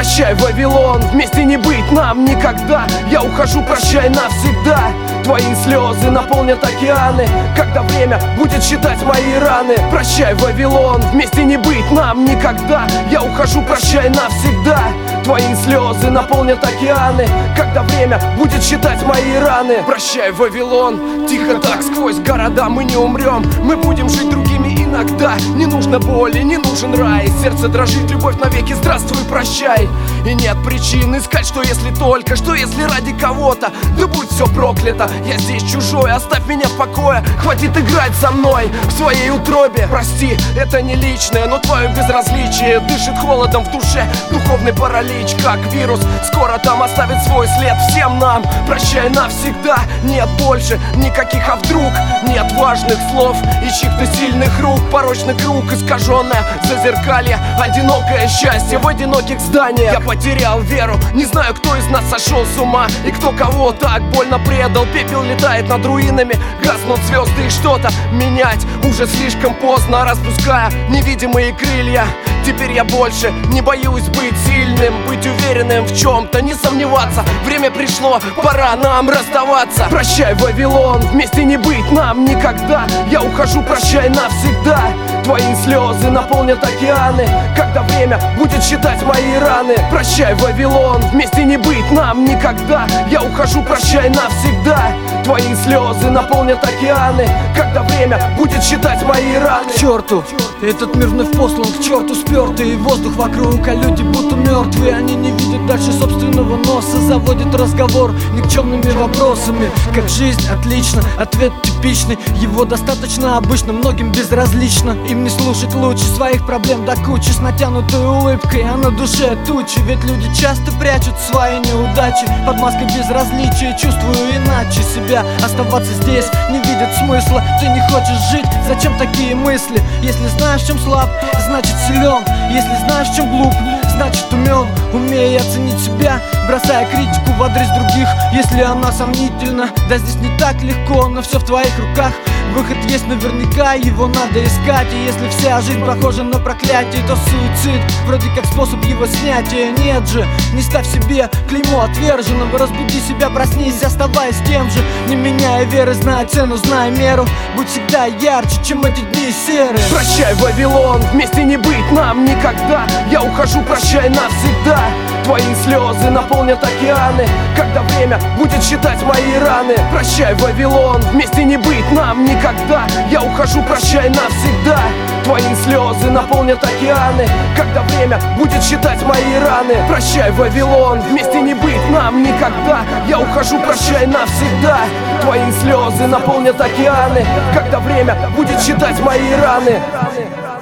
Прощай, Вавилон, вместе не быть нам никогда. Я ухожу, прощай навсегда. Твои слезы наполнят океаны, когда время будет считать мои раны. Прощай, Вавилон, вместе не быть нам никогда. Я ухожу, прощай навсегда. Твои слезы наполнят океаны, когда время будет считать мои раны. Прощай, Вавилон, тихо так сквозь города мы не умрем. Мы будем жить другими иногда. Не нужно боли, не нужен рай. Сердце дрожит, любовь навеки, здравствуй, прощай. И нет причин искать, что если только, что если ради кого-то. Да будь все проклято, я здесь чужой, оставь меня в покое. Хватит играть со мной в своей утробе. Прости, это не личное, но твое безразличие дышит холодом в душе, духовный паралич, как вирус. Скоро там оставит свой след всем нам. Прощай навсегда, нет больше никаких «а вдруг». Нет важных слов и чьих-то сильных рук. Порочный круг, искаженное зазеркалье, одинокое счастье в одиноких зданиях. Я потерял веру, не знаю, кто из нас сошел с ума и кто кого так больно предал. Пепел летает над руинами, гаснут звезды, и что-то менять уже слишком поздно, распуская невидимые крылья. Теперь я больше не боюсь быть сильным, быть уверенным в чем-то, не сомневаться. Время пришло, пора нам расставаться. Прощай, Вавилон, вместе не быть нам никогда. Я ухожу, прощай навсегда. Твои слезы наполнят океаны, когда время будет считать мои раны. Прощай, Вавилон, вместе не быть нам никогда. Я ухожу, прощай навсегда. Твои слезы наполнят океаны, когда время будет считать мои раны. К черту, этот мир вновь послан, к черту спертый воздух вокруг, а люди будто мертвые. Они не видят дальше собственного носа, заводят разговор никчемными вопросами. Как жизнь? Отлично, ответ типичный, его достаточно обычно, многим безразлично. Им не слушать лучше своих проблем до кучи, с натянутой улыбкой, а на душе тучи. Ведь люди часто прячут свои неудачи под маской безразличия. Чувствую иначе себя, оставаться здесь не видят смысла. Ты не хочешь жить, зачем такие мысли? Если знаешь, в чем слаб, значит силен. Если знаешь, в чем глуп, значит умен. Умея оценить себя, бросая критику в адрес других, если она сомнительна. Да здесь не так легко, но все в твоих руках. Выход есть наверняка, его надо искать. И если вся жизнь похожа на проклятие, то суицид вроде как способ его снятия. Нет же, не ставь себе клеймо отверженного. Разбуди себя, проснись, оставаясь тем же. Не меняя веры, знай цену, знай меру. Будь всегда ярче, чем эти дни серые. Прощай, Вавилон, вместе не быть нам никогда. Я ухожу, прощай навсегда. Твои слезы наполнят океаны, когда время будет считать мои раны. Прощай, Вавилон, вместе не быть нам никогда. Я ухожу, прощай навсегда. Твои слезы наполнят океаны, когда время будет считать мои раны. Прощай, Вавилон, вместе не быть нам никогда. Я ухожу, прощай навсегда. Твои слезы наполнят океаны, когда время будет считать мои раны.